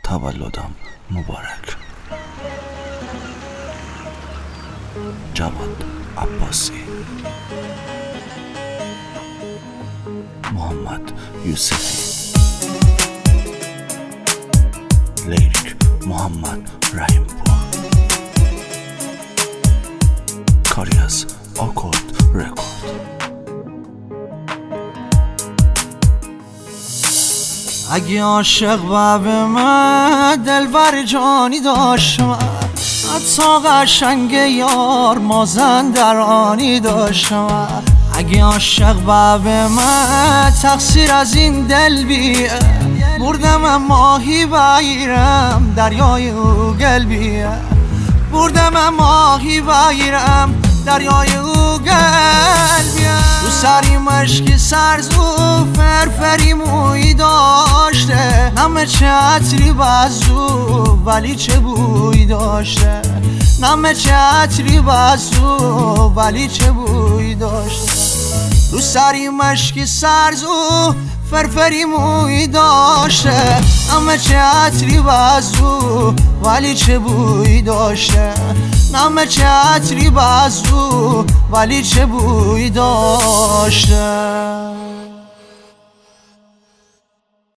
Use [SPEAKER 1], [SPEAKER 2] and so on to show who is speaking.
[SPEAKER 1] تولدم مبارک. جواد عباسی، محمد یوسفی، لیک محمد رحیم‌پور، کاری از آکورد رکورد.
[SPEAKER 2] اگه عاشق و به من دلبر جانی داشتم، حتی قشنگ یار مازندرانی داشتم. اگه عاشق و به من تقصیر از این دل بیه، بردم ماهی بگیرم دریای او گل بیه، بردم ماهی بگیرم دریای او گل بیه. رو سری مشکی سرزو فرفری موی داشته، نمه چه عطری بزو ولی چه بوی داشته، نمه چه عطری بزو ولی چه بوی داشته. رو سری مشکی سرزو فرفری موی داشته، نمه چه عطری بزو ولی چه بوی داشته، نمه چه عطری بزو ولی چه بوی داشته.